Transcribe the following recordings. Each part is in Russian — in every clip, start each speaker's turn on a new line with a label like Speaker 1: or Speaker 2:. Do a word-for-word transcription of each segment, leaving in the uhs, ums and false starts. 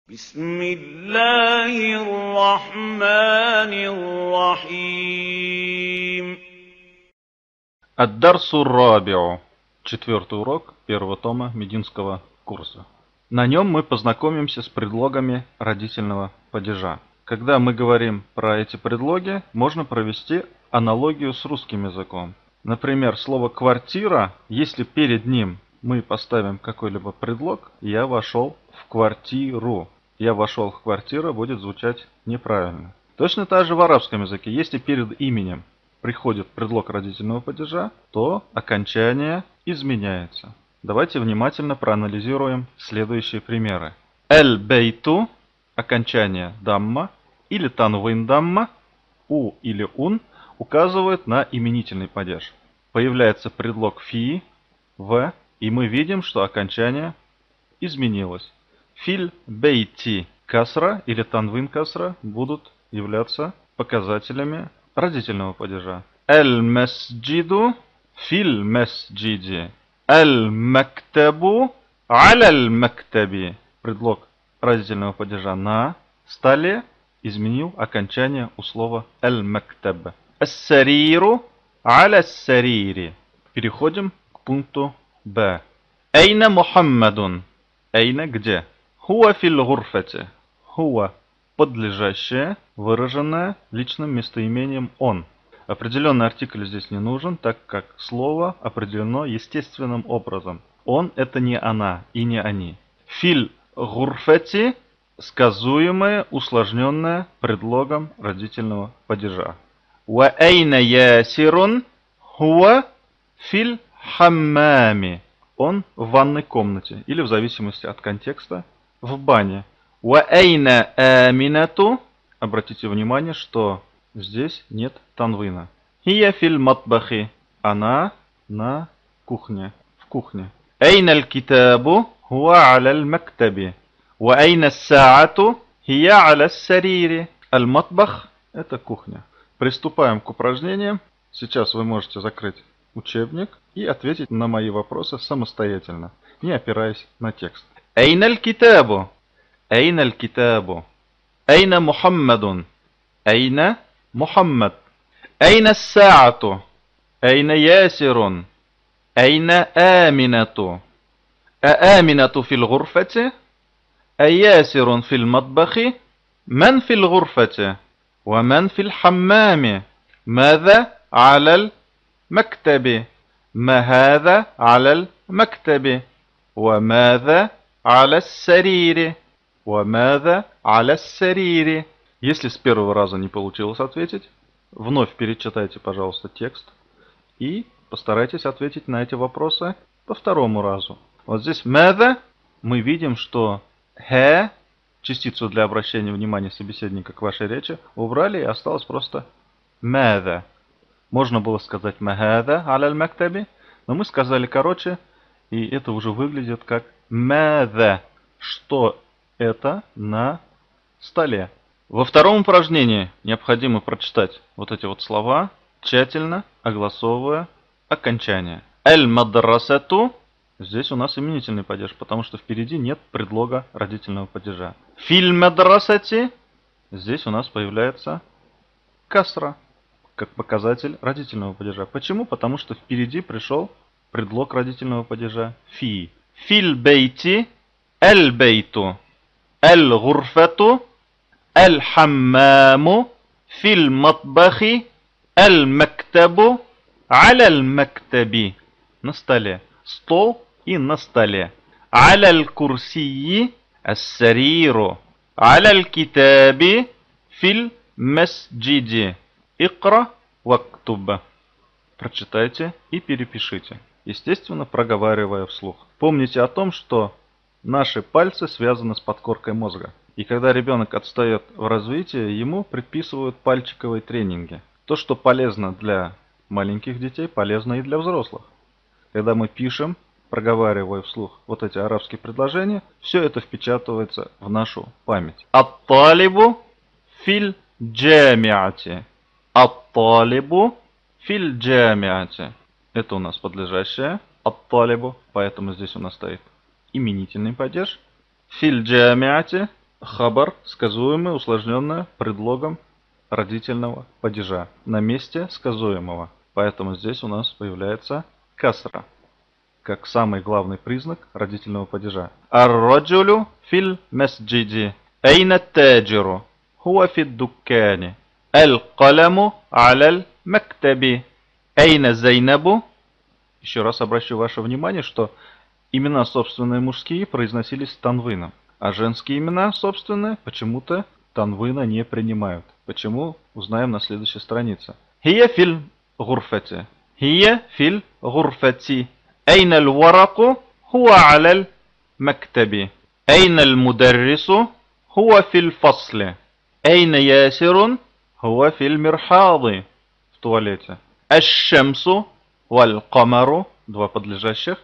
Speaker 1: بسم الله الرحمن الرحيم.
Speaker 2: Ад-Дарсу ар-Раби'у. Четвертый урок первого тома мединского курса. На нем мы познакомимся с предлогами родительного падежа. Когда мы говорим про эти предлоги, можно провести аналогию с русским языком. Например, слово «квартира», если перед ним мы поставим какой-либо предлог, «я вошел в квартиру». «Я вошел в квартиру» будет звучать неправильно. Точно так же в арабском языке. Если перед именем приходит предлог родительного падежа, то окончание изменяется. Давайте внимательно проанализируем следующие примеры. «Эль-бейту» – окончание дамма или танвин дамма, «у» или «ун» указывает на именительный падеж. Появляется предлог «фи», «в», и мы видим, что окончание изменилось. Филь бейти касра или танвин касра будут являться показателями родительного падежа. Эль-масджиду филь масджиди. Эль-мактабу аляль-мактаби. Предлог родительного падежа на столе изменил окончание у слова эль-мактаб. Ас-сариру аля-сарири. Переходим к пункту Б. Эйна Мухаммадун. Эйна где? Хуа фил гурфате. Хуа подлежащее, выраженное личным местоимением он. Определенный артикль здесь не нужен, так как слово определено естественным образом. Он — это не она и не они. Фил гурфати сказуемое, усложненное предлогом родительного падежа. Ва эйна ясирун хуа фил хаммами. Он в ванной комнате или, в зависимости от контекста, в бане. Ва эйна аминату. Обратите внимание, что здесь нет танвина. Хия фил матбахи. Она на кухне, в кухне. Эйна аль-китабу хуа аля аль-мактаби. Ва эйна ас-саату хия аля ас-сарири. Аль-матбах — это кухня. Приступаем к упражнениям. Сейчас вы можете закрыть учебник и ответить на мои вопросы самостоятельно, не опираясь на текст. Эйна аль-китабу? Эйна аль-китабу? Эйна Мухаммадун? Эйна Мухаммад? Эйна ас-саату? Эйна ясирун? Эйна аминату? أآمنة في الغرفة؟ أياسر في المطبخ؟ من في الغرفة؟ ومن في الحمام؟ ماذا على المكتب؟ ما هذا على المكتب؟ وماذا على السرير؟ وماذا على السرير? Если с первого раза не получилось ответить, вновь перечитайте, пожалуйста, текст и постарайтесь ответить на эти вопросы по второму разу. Вот здесь «мада» мы видим, что «х», частицу для обращения внимания собеседника к вашей речи, убрали и осталось просто «мада». Можно было сказать «махада аля аль-мактаби», но мы сказали короче, и это уже выглядит как «мада», что это на столе. Во втором упражнении необходимо прочитать вот эти вот слова, тщательно огласовывая окончание. «Эль-мадрасату». Здесь у нас именительный падеж, потому что впереди нет предлога родительного падежа. «Филь-мадрасати». Здесь у нас появляется касра, как показатель родительного падежа. Почему? Потому что впереди пришел предлог родительного падежа «фи». «Филь-бейти», «эль-бейту», «эль-гурфату», «эль-хаммаму», «филь-матбахи», «эль-мактабу», «аля-аль-мактаби». На столе. Стол и на столе. «Аля аль-курсии», «ас-сариру», «аля аль-китаби», «филь-масджиди». Икра вактуб. Прочитайте и перепишите, естественно, проговаривая вслух. Помните о том, что наши пальцы связаны с подкоркой мозга. И когда ребенок отстает в развитии, ему предписывают пальчиковые тренинги. То, что полезно для маленьких детей, полезно и для взрослых. Когда мы пишем, проговаривая вслух вот эти арабские предложения, все это впечатывается в нашу память. Ат-талибу филь джамиати. Ат-талибу филь джамиати. Это у нас подлежащее. Ат-талибу, поэтому здесь у нас стоит именительный падеж. Филь джамиати Хабар сказуемый, усложненное предлогом родительного падежа на месте сказуемого. Поэтому здесь у нас появляется касра, как самый главный признак родительного падежа. Ар-раджулю фил масджиди. Айна таджиру. Хуа фид дуккани. Аль-каламу аля мактаби. Айна зайнабу. Еще раз обращу ваше внимание, что имена собственные мужские произносились танвином, а женские имена собственные почему-то танвина не принимают. Почему? Узнаем на следующей странице. Хия фил гурфати. Хия фил гурфати. Айна аль-вараку хуа аля мактаби. Айна аль-мударрису хуа фил фасли. Айна ясирун хуа фил мирхади. В туалете. Аш-шамсу валь-камару. Два подлежащих.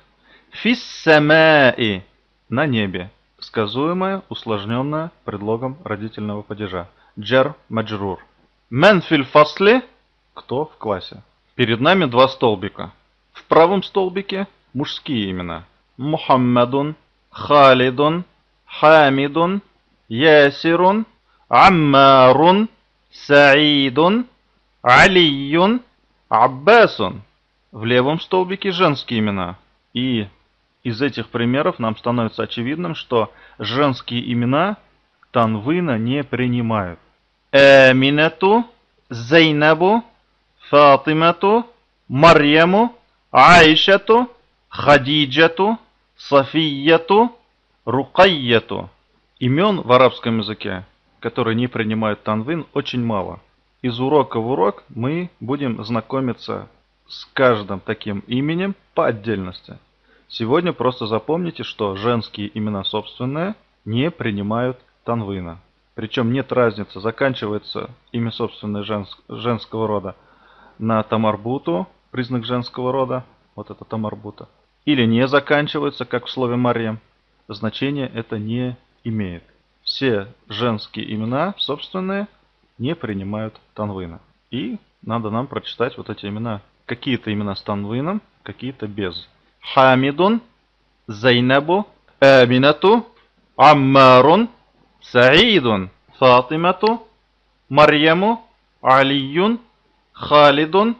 Speaker 2: Фис-самаи. На небе. Сказуемое, усложненное предлогом родительного падежа. Джар маджрур. Мен фил фасли. Кто в классе? Перед нами два столбика. В правом столбике мужские имена. Мухаммадун, Халидун, Хамидун, Ясирун, Аммарун, Саидун, Алиюн, Аббасун. В левом столбике женские имена. И из этих примеров нам становится очевидным, что женские имена танвина не принимают. Аминату, Зайнабу, Фатимату, Марьяму, Аишату, Хадиджату, Софияту, Рукайяту. Имен в арабском языке, которые не принимают танвин, очень мало. Из урока в урок мы будем знакомиться с каждым таким именем по отдельности. Сегодня просто запомните, что женские имена собственные не принимают танвина. Причем нет разницы, заканчивается имя собственное женск, женского рода на тамарбуту, признак женского рода, вот это тамарбута, или не заканчивается, как в слове Марьям, значение это не имеет. Все женские имена собственные не принимают танвина. И надо нам прочитать вот эти имена. Какие-то имена с танвином, какие-то без. Хамидун, Зайнабу, Аминату, Аммарун, Саидун, Фатимату, Марьяму, Алиюн, Халидун,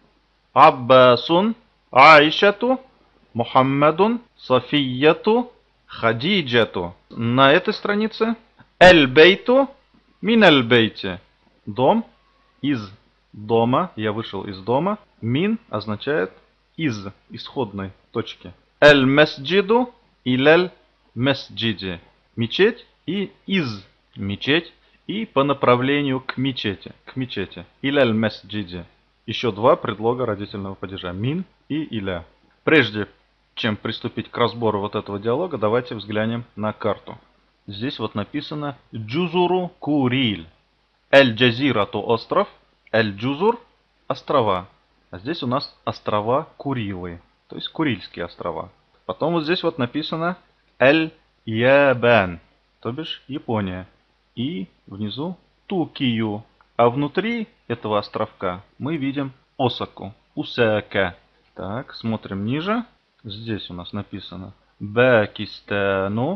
Speaker 2: Аббасун, Аишату, Мухаммадун, Софияту, Хадиджату. На этой странице Эль-бейту мин эль-бейти. Дом из дома. Я вышел из дома. Мин означает из, исходной точки. Эль-масджиду иляль масджиди. Мечеть и из мечеть. И по направлению к мечети. К мечети. Иляль масджиди. Еще два предлога родительного падежа. Мин и иля. Прежде чем приступить к разбору вот этого диалога, давайте взглянем на карту. Здесь вот написано Джузуру Куриль. Эль-Джазирату остров. Эль-Джузур острова. А здесь у нас острова Курилы. То есть Курильские острова. Потом вот здесь вот написано Эль-Ябан. То бишь Япония. И внизу Токио. А внутри этого островка мы видим Осаку. Усака. Так, смотрим ниже. Здесь у нас написано Пакистану,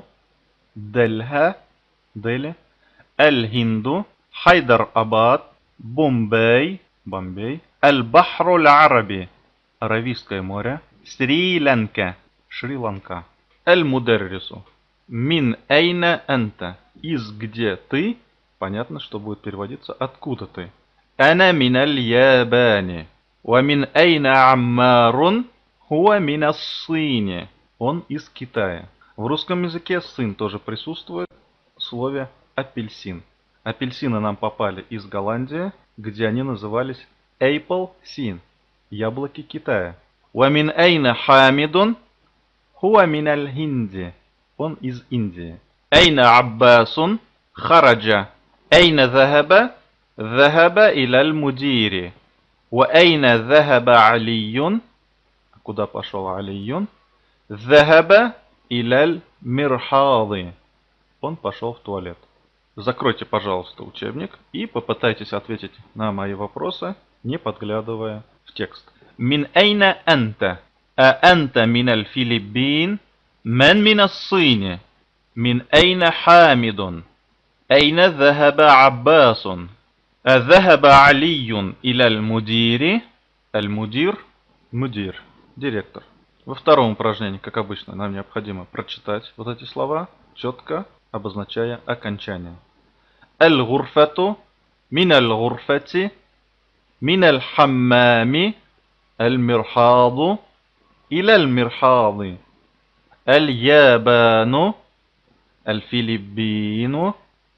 Speaker 2: Дельха, Дели, Эль-Хинду, Хайдар-Абад, Бомбей, Бомбей, Эль-Бахру-Араби, Аравийское море, Шри-Ланка, Шри-Ланка, Эль-Мударрису, Мин Эйна Энта, из где ты, понятно, что будет переводиться откуда ты. Ана мин аль-Ябани, ва мин Эйна Аммарун, хуа мин ас-Сини, он из Китая. В русском языке сын тоже присутствует в слове апельсин. Апельсины нам попали из Голландии, где они назывались Apple Sin, яблоки Китая. Ва мин Эйна Хамидун, хуа мин аль-Хинди, он из Индии. Эйна Аббасун, хараджа. Эйна захаба, захаба иля аль-мудири. Ва эйна захаба Алиюн, куда пошел Алиюн? Захаба иля аль-мирхади, он пошел в туалет. Закройте, пожалуйста, учебник и попытайтесь ответить на мои вопросы, не подглядывая в текст. Мин эйна анта? А анта мин аль-Филиппин? Мен мин ас-Сини? Мин эйна Хамидун? أين ذهب عباس؟ ذهب علي إلى المدير. المدير – мудир, директор. Во втором упражнении, как обычно, нам необходимо прочитать вот эти слова, четко обозначая окончание. الغرفة من الغرفة من الحمام المرحاض إلى المرحاض اليابان الفلبين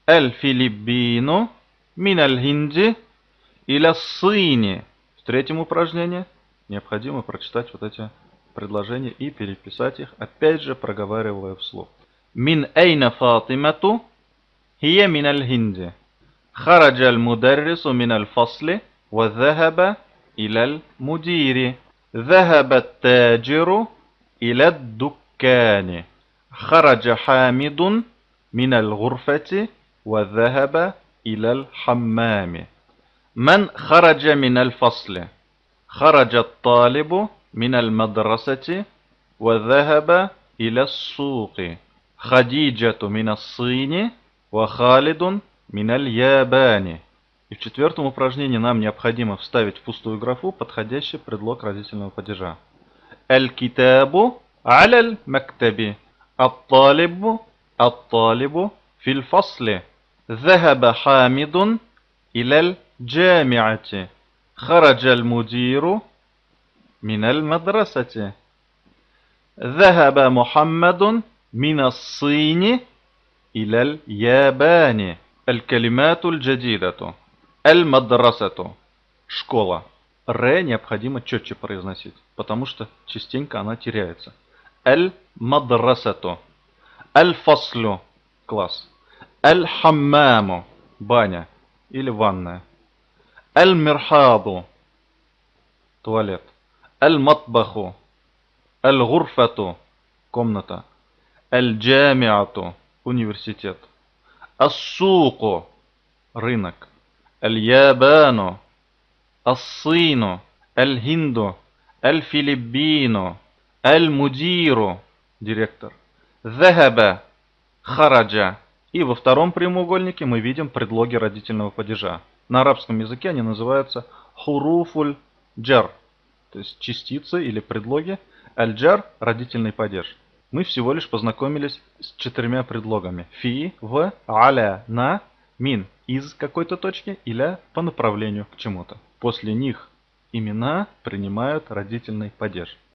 Speaker 2: الفلبين من الهند إلى الصين. В третьем упражнении необходимо прочитать вот эти предложения и переписать их, опять же проговаривая вслух. من أين فاطمة؟ هي من الهند. خرج المدرس من الفصل وذهب إلى المدير. ذهب التاجر إلى الدكان. خرج حامد من الغرفة وذهب إلى الحمام. من خرج من الفصل؟ خرج الطالب من المدرسة وذهب إلى السوق. خديجة من الصين وخالد من اليابان. И в четвертом упражнении нам необходимо вставить в пустую графу подходящий предлог родительного падежа. الكتاب على المكتب. الطالب الطالب في الفصل. ذهب حامد إلى الجامعة. خرج المدير من المدرسة. ذهب محمد من الصين إلى اليابان. الكلمات الجديدة. المدرسة. Школа. Р необходимо четче произносить, потому что частенько она теряется. Аль-мадрасату. Аль-фаслю. Класс. Аль-хаммаму. Баня или ванная. Аль-мирхаду. Туалет. Аль-матбаху. Аль-гурфату. Комната. Аль-джамиату. Университет. Ас-суку. Рынок. Аль-ябану. Ас-сину. Аль-хинду. Аль-филиппину. Аль-мудиру. Директор. Захаба. Хараджа. И во втором прямоугольнике мы видим предлоги родительного падежа. На арабском языке они называются хуруфуль джар, то есть частицы или предлоги. Аль-джар – родительный падеж. Мы всего лишь познакомились с четырьмя предлогами. Фи, в, аля, на, мин – из какой-то точки или по направлению к чему-то. После них имена принимают родительный падеж.